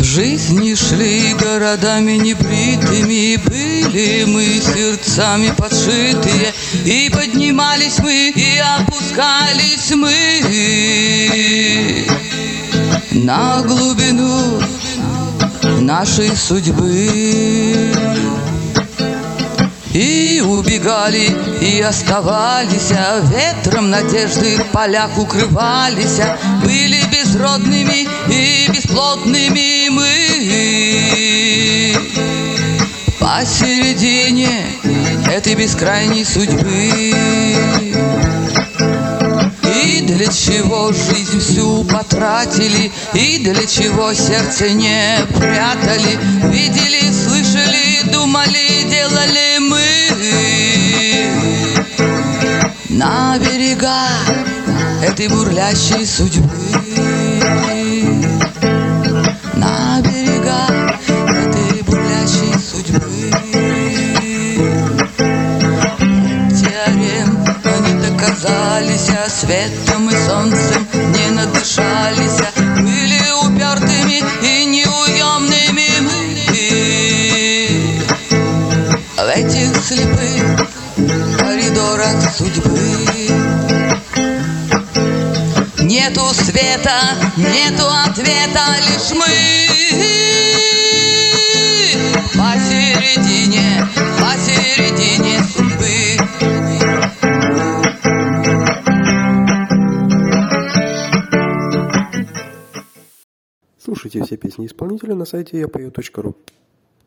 В жизни шли городами небритыми, были мы сердцами подшитые, и поднимались мы, и опускались мы на глубину нашей судьбы. И убегали, и оставались, а ветром надежды в полях укрывались, были безродными и бесплотными мы посередине этой бескрайней судьбы. И для чего жизнь всю потратили, и для чего сердце не прятали, видели, слышали, думали, делали мы на берега этой бурлящей судьбы. На берега этой бурлящей судьбы. Теорем они доказались, а светом и солнцем не надышались, были упертыми и неуемными мы в этих слепых коридорах судьбы. Нету света, нету ответа, лишь мы посередине, посередине судьбы. Слушайте все песни исполнителя на сайте yapою.ru.